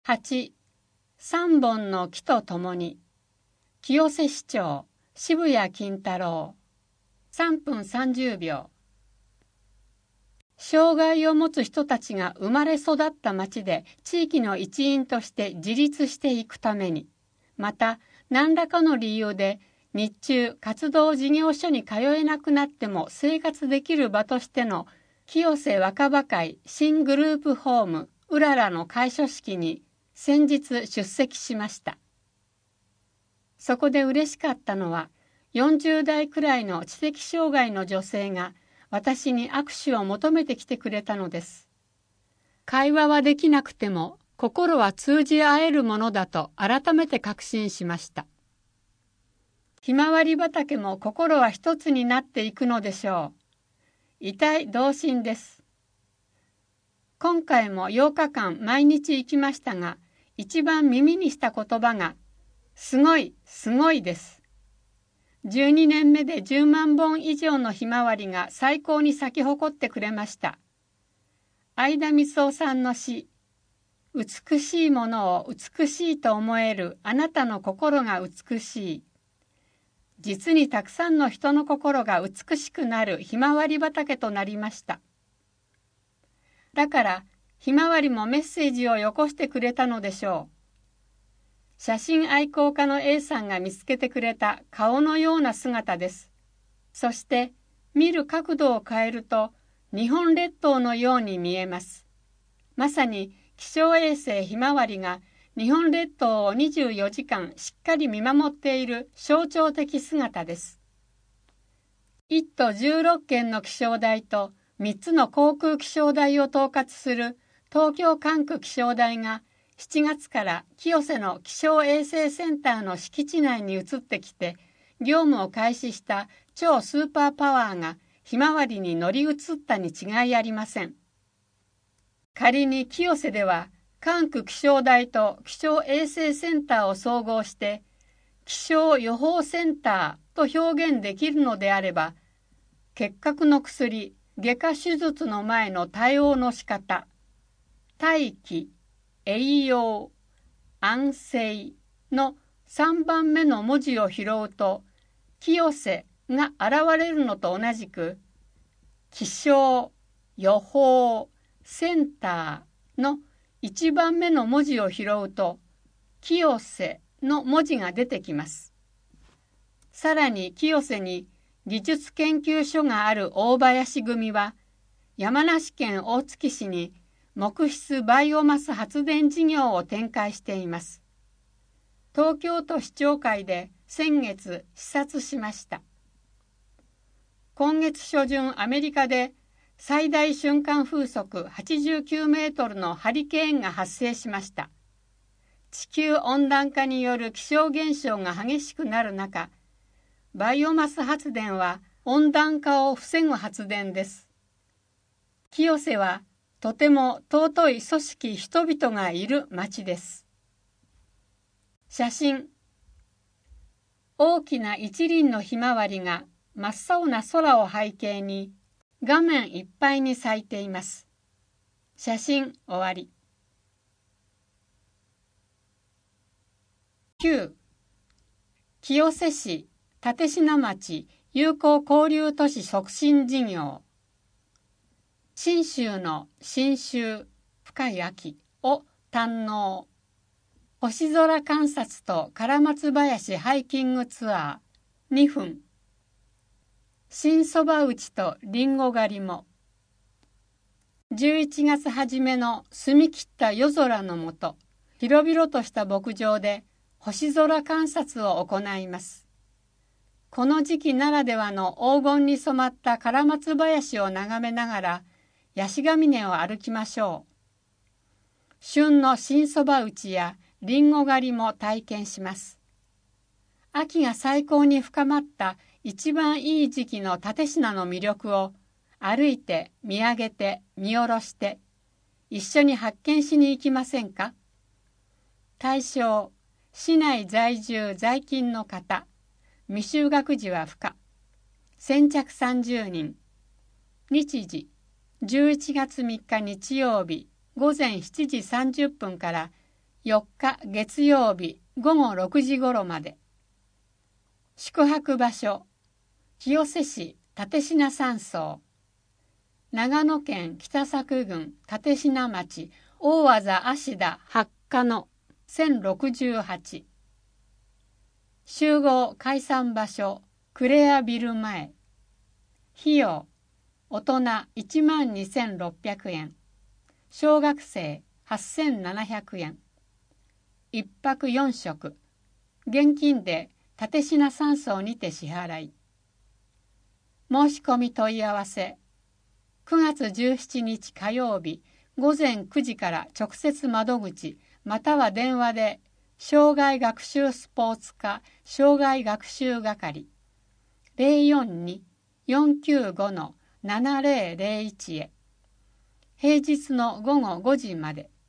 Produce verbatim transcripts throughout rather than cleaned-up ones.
はち、三本の木とともに、清瀬市長、渋谷金太郎、さんぷんさんじゅうびょう。障害を持つ人たちが生まれ育った町で地域の一員として自立していくために、また何らかの理由で日中活動事業所に通えなくなっても生活できる場としての清瀬若葉会新グループホームうららの開所式に先日出席しました。そこで嬉しかったのは、よんじゅうだいくらいの知的障害の女性が私に握手を求めてきてくれたのです。会話はできなくても心は通じ合えるものだと改めて確信しました。ひまわり畑も心は一つになっていくのでしょう。一体同心です。今回もようかかん毎日行きましたが、一番耳にした言葉が、すごい、すごいです。じゅうにねんめでじゅうまんぼん以上のひまわりが最高に咲き誇ってくれました。相田みつおさんの詩、美しいものを美しいと思えるあなたの心が美しい。実にたくさんの人の心が美しくなるひまわり畑となりました。だからひまわりもメッセージをよこしてくれたのでしょう。写真愛好家の A さんが見つけてくれた顔のような姿です。そして見る角度を変えると日本列島のように見えます。まさに気象衛星ひまわりが日本列島をにじゅうよじかんしっかり見守っている象徴的姿です。いっとじゅうろっけんの気象台とみっつの航空気象台を統括する東京管区気象台がしちがつから清瀬の気象衛星センターの敷地内に移ってきて業務を開始した超スーパーパワーがひまわりに乗り移ったに違いありません。仮に清瀬では管区気象台と気象衛星センターを総合して気象予報センターと表現できるのであれば、結核の薬、外科手術の前の対応の仕方、待機、栄養、安静のさんばんめの文字を拾うと、清瀬が現れるのと同じく、気象、予報、センターのいちばんめの文字を拾うと、清瀬の文字が出てきます。さらに清瀬に技術研究所がある大林組は、山梨県大月市に木質バイオマス発電事業を展開しています。東京都市長会で先月視察しました。今月初旬アメリカで最大瞬間風速はちじゅうきゅうメートルのハリケーンが発生しました。地球温暖化による気象現象が激しくなる中、バイオマス発電は温暖化を防ぐ発電です。清瀬はとても尊い組織人々がいる町です。写真。大きな一輪のひまわりが真っ青な空を背景に画面いっぱいに咲いています。写真終わり。きゅう. 清瀬市立科町友好交流都市促進事業。信州の新秋深い秋を堪能。星空観察と唐松林ハイキングツアーにふん。新そば打ちとりんご狩りも。じゅういちがつ初めの澄み切った夜空のもと、広々とした牧場で星空観察を行います。この時期ならではの黄金に染まった唐松林を眺めながら、ヤシヶ峰を歩きましょう。旬の新そば打ちやりんご狩りも体験します。秋が最高に深まった一番いい時期の立科の魅力を歩いて見上げて見下ろして一緒に発見しに行きませんか？対象、市内在住在勤の方、未就学児は不可。先着さんじゅうにん。日時、じゅういちがつみっか日曜日、午前しちじさんじゅっぷんからよっか月曜日ごごろくじ頃まで。宿泊場所、清瀬市立科山荘。長野県北佐久郡立科町大字芦田八花のせんろくじゅうはち。集合解散場所、クレアビル前。費用、大人いちまんにせんろっぴゃくえん。小学生はっせんななひゃくえん。一泊四食。現金で立科山荘にて支払い。申し込み問い合わせ。くがつじゅうしちにち火曜日ごぜんくじから直接窓口または電話で障害学習スポーツ課障害学習係 ゼロよんに よんきゅうご ななぜろぜろいち へ。平日のごごごじまで。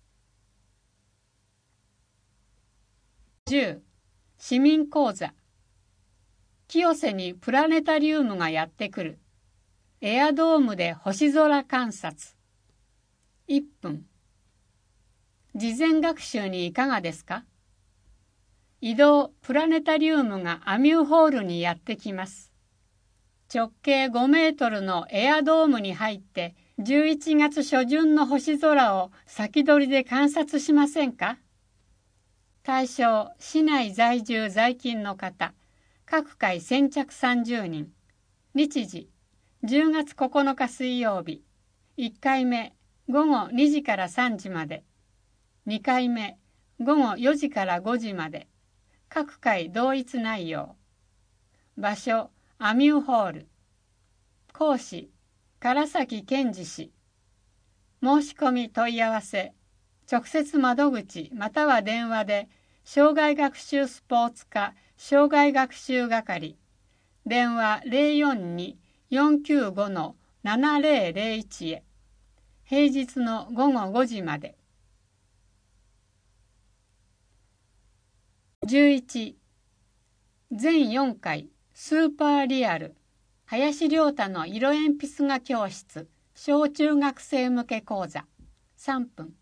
じゅう. 市民講座。清瀬にプラネタリウムがやってくる。エアドームで星空観察。いっぷん。事前学習にいかがですか？移動プラネタリウムがアミューホールにやってきます。直径ごメートルのエアドームに入ってじゅういちがつ初旬の星空を先取りで観察しませんか？対象、市内在住在勤の方、各回先着さんじゅうにん。日時、じゅうがつここのか水曜日。いっかいめ、ごごにじからさんじまで。にかいめ、ごごよじからごじまで。各回同一内容。場所、アミューホール。講師、唐崎健二氏。申し込み問い合わせ。直接窓口または電話で障害学習スポーツ課障害学習係。電話 ゼロよんに よんきゅうご ななぜろぜろいち へ。平日のごごごじまで。じゅういち. 全よんかいスーパーリアル林亮太の色鉛筆画教室小中学生向け講座さんぷん。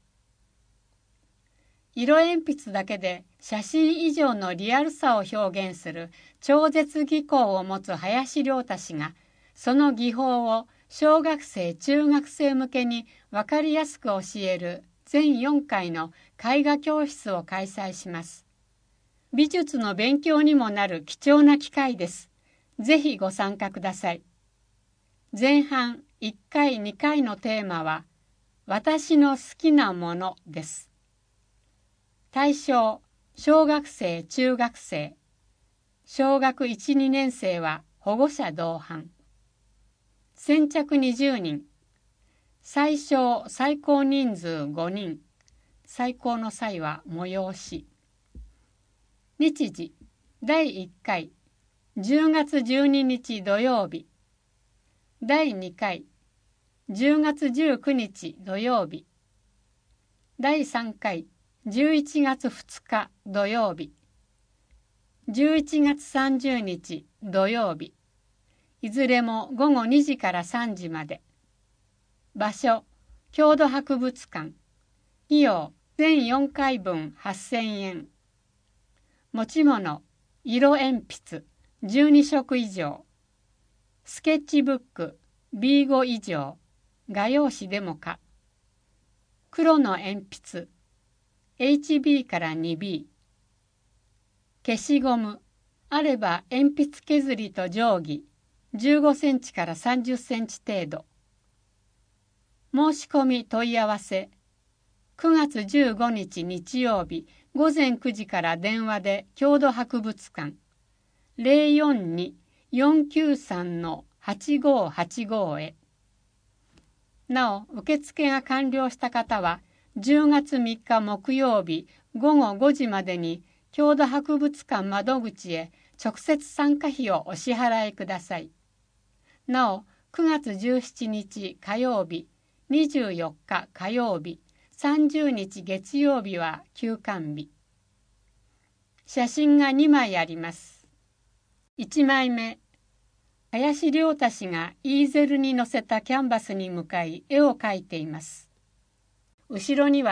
色鉛筆だけで写真以上のリアルさを表現する超絶技巧を持つ林亮太氏がその技法を小学生中学生向けに分かりやすく教える全よんかいの絵画教室を開催します。美術の勉強にもなる貴重な機会です。ぜひご参加ください。前半いっかいにかいのテーマは私の好きなものです。対象、小学生中学生。小学いち、にねん生は保護者同伴。先着にじゅうにん。最小最高人数ごにん。最高の際は催し。日時、だいいっかい、じゅうがつじゅうににち土曜日。だいにかい、じゅうがつじゅうくにち土曜日。だいさんかい、じゅういちがつふつか土曜日。じゅういちがつさんじゅうにち土曜日。いずれもごごにじからさんじまで。場所、郷土博物館。費用、全よんかいぶんはっせんえん。持ち物、色鉛筆じゅうにしょく以上。スケッチブック ビーご 以上。画用紙でもか。黒の鉛筆。エイチビー から にビー。消しゴム。あれば鉛筆削りと定規。じゅうごセンチからさんじゅっセンチ程度。申し込み問い合わせ。くがつじゅうごにち日曜日ごぜんくじから電話で郷土博物館 ゼロよんに よんきゅうさん はちごはちご へ。なお、受付が完了した方はじゅうがつみっか木曜日ごごごじまでに郷土博物館窓口へ直接参加費をお支払いください。なお、くがつじゅうしちにち火曜日、にじゅうよっか火曜日、さんじゅうにち月曜日は休館日。写真がにまいあります。いちまいめ、林亮太氏がイーゼルに載せたキャンバスに向かい絵を描いています。後ろには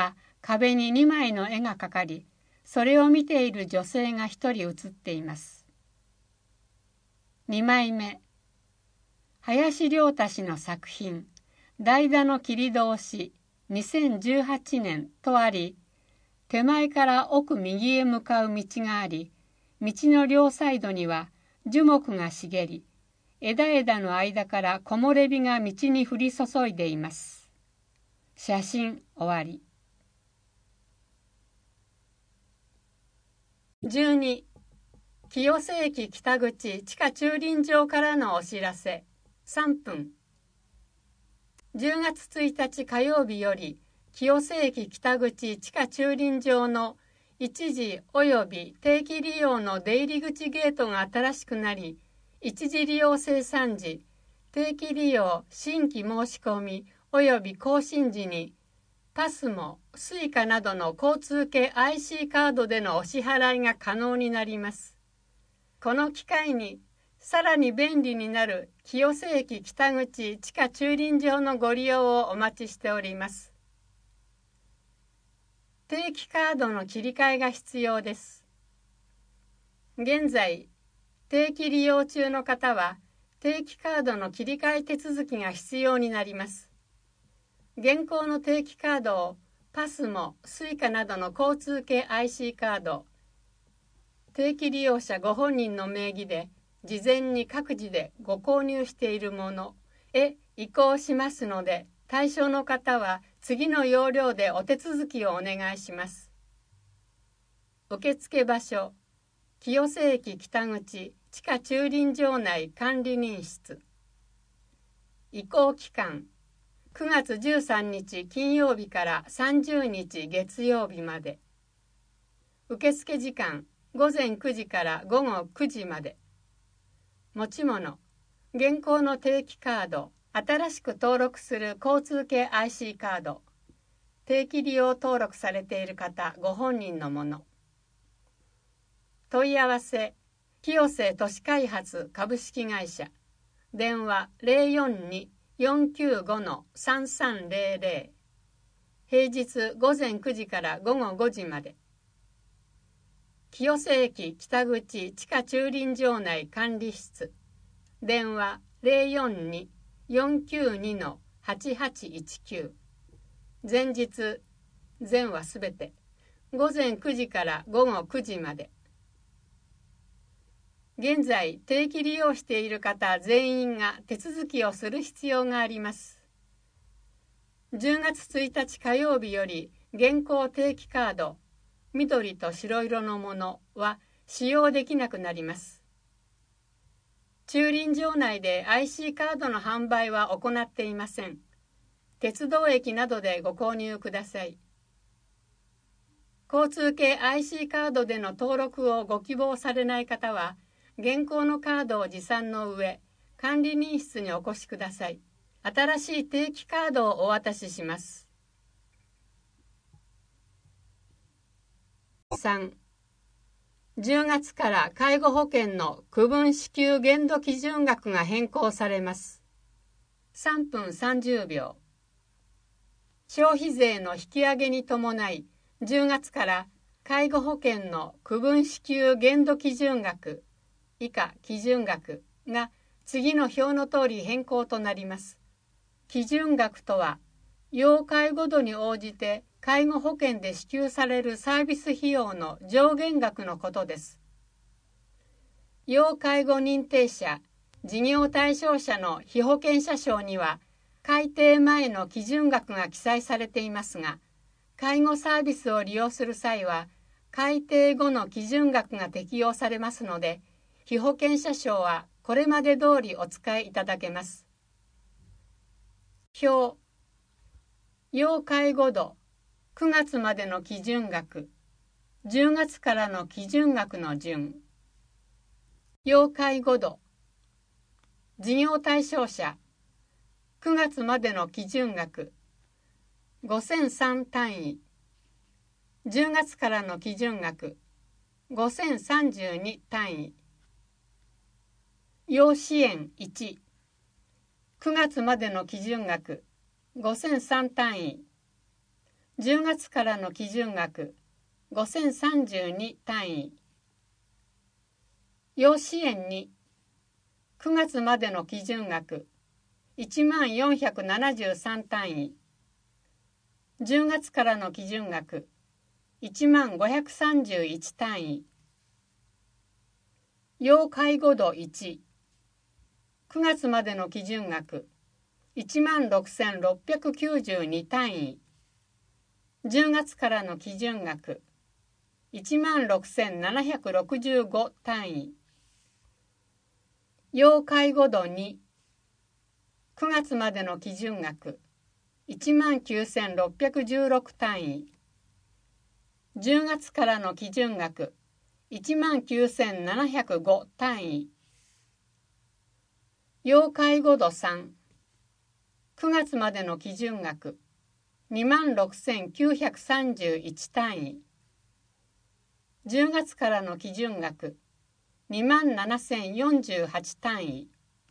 壁ににまいの絵がかかり、それを見ている女性が一人写っています。にまいめ、林良太氏の作品、代打の切通しにせんじゅうはちねんとあり、手前から奥右へ向かう道があり、道の両サイドには樹木が茂り、枝々の間から木漏れ日が道に降り注いでいます。写真終わり。じゅうに、清瀬駅北口地下駐輪場からのお知らせ。さんぷん。じゅうがつついたち火曜日より、清瀬駅北口地下駐輪場の一時及び定期利用の出入り口ゲートが新しくなり、一時利用生産時、定期利用新規申し込み及び更新時に、パスモ、スイカなどの交通系 アイシー カードでのお支払いが可能になります。この機会に、さらに便利になる清瀬駅北口地下駐輪場のご利用をお待ちしております。定期カードの切り替えが必要です。現在、定期利用中の方は、定期カードの切り替え手続きが必要になります。現行の定期カードをパスモ、スイカなどの交通系 アイシー カード、定期利用者ご本人の名義で事前に各自でご購入しているものへ移行しますので、対象の方は次の要領でお手続きをお願いします。受付場所、清瀬駅北口地下駐輪場内管理人室。移行期間、くがつじゅうさんにち金曜日からさんじゅうにち月曜日まで。受付時間、ごぜんくじからごごくじまで。持ち物、現行の定期カード、新しく登録する交通系 アイシー カード、定期利用登録されている方ご本人のもの。問い合わせ、清瀬都市開発株式会社、電話 ゼロよんに よんきゅうご さんさんゼロゼロ、平日ごぜんくじからごごごじまで。清瀬駅北口地下駐輪場内管理室、電話 ゼロよんに よんきゅうに はちはちいちきゅう、前日、前はすべて、ごぜんくじからごごくじまで。現在、定期利用している方全員が手続きをする必要があります。じゅうがつついたち火曜日より、現行定期カード、緑と白色のものは使用できなくなります。駐輪場内で アイシー カードの販売は行っていません。鉄道駅などでご購入ください。交通系 アイシー カードでの登録をご希望されない方は、現行のカードを持参の上、管理人室にお越しください。新しい定期カードをお渡しします。さん、じゅうがつから介護保険の区分支給限度基準額が変更されます。さんぷんさんじゅうびょう。消費税の引き上げに伴い、じゅうがつから介護保険の区分支給限度基準額、以下基準額が次の表の通り変更となります。基準額とは、要介護度に応じて介護保険で支給されるサービス費用の上限額のことです。要介護認定者、事業対象者の被保険者証には、改定前の基準額が記載されていますが、介護サービスを利用する際は、改定後の基準額が適用されますので、被保険者証はこれまで通りお使いいただけます。表、要介護度、くがつまでの基準額、じゅうがつからの基準額の順。要介護度、事業対象者、くがつまでの基準額、ごせんさん単位。じゅうがつからの基準額、ごせんさんじゅうに単位。要支援いち。くがつまでの基準額、ごせんさん単位。 じゅうがつからの基準額ごせんさんじゅうに単位。要支援にくがつまでの基準額いちまんよんひゃくななじゅうさん単位。じゅうがつからの基準額いちまんごひゃくさんじゅういち単位。要介護度いち、くがつまでの基準額いちまんろくせんろっぴゃくきゅうじゅうに単位。じゅうがつからの基準額いちまんろくせんななひゃくろくじゅうご単位。要介護度に、くがつまでの基準額いちまんきゅうせんろっぴゃくじゅうろく単位。じゅうがつからの基準額いちまんきゅうせんななひゃくご単位。要介護度さん、くがつまでの基準額にまんろくせんきゅうひゃくさんじゅういち単位。じゅうがつからの基準額にまんななせんよんじゅうはち単位。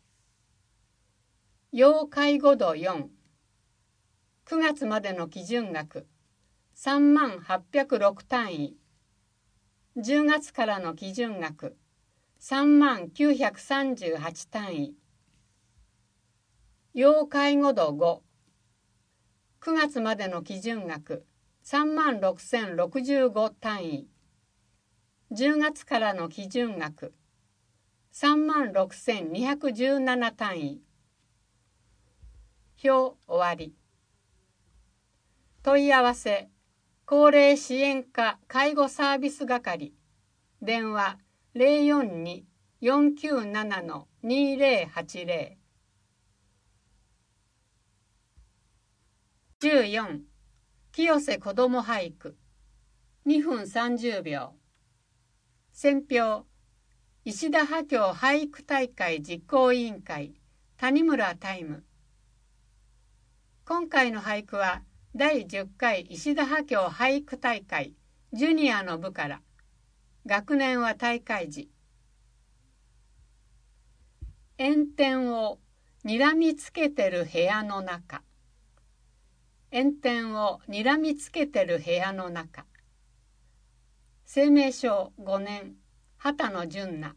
要介護度よん、くがつまでの基準額さんまんはっぴゃくろく単位。じゅうがつからの基準額さんまんきゅうひゃくさんじゅうはち単位。要介護度ご、くがつまでの基準額さんまんろくせんろくじゅうご単位。じゅうがつからの基準額さんまんろくせんにひゃくじゅうなな単位。表終わり。問い合わせ高齢支援課介護サービス係。電話 ゼロよんに よんきゅうなな にゼロはちゼロ。じゅうよん、清瀬子ども俳句にふんさんじゅうびょう。選評石田波郷俳句大会実行委員会谷村タイム。今回の俳句はだいじゅっかい石田波郷俳句大会ジュニアの部から。学年は大会時。炎天をにらみつけてる部屋の中。炎天をにらみつけてる部屋の中。生命証ごねん、畑野純奈。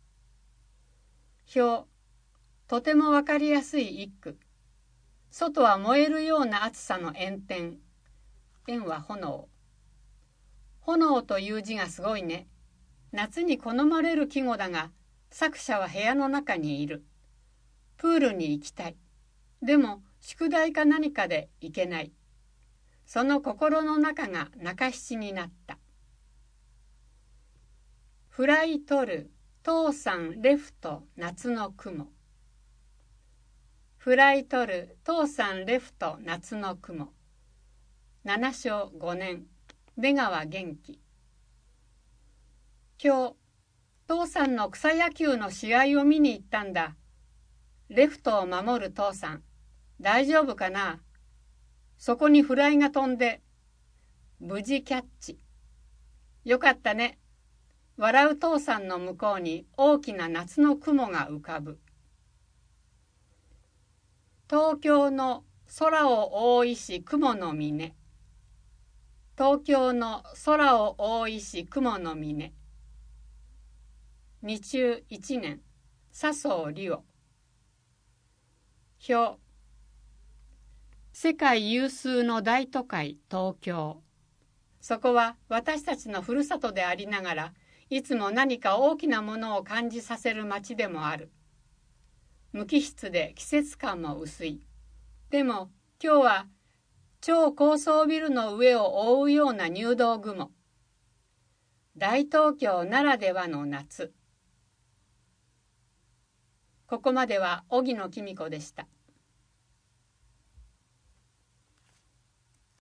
表、とてもわかりやすい一句。外は燃えるような暑さの炎天。炎は炎。炎という字がすごいね。夏に好まれる季語だが、作者は部屋の中にいる。プールに行きたい。でも、宿題か何かで行けない。その心の中が中七になった。フライ取る、父さんレフト夏の雲。フライ取る、父さんレフト夏の雲。七章五年、出川元気。今日、父さんの草野球の試合を見に行ったんだ。レフトを守る父さん、大丈夫かな？そこにフライが飛んで、無事キャッチ。よかったね。笑う父さんの向こうに大きな夏の雲が浮かぶ。東京の空を覆いし雲の峰。東京の空を覆いし雲の峰。二中一年、笹生理央。表、世界有数の大都会東京。そこは私たちのふるさとでありながら、いつも何か大きなものを感じさせる街でもある。無機質で季節感も薄い。でも今日は超高層ビルの上を覆うような入道雲。大東京ならではの夏。ここまでは荻野公子でした。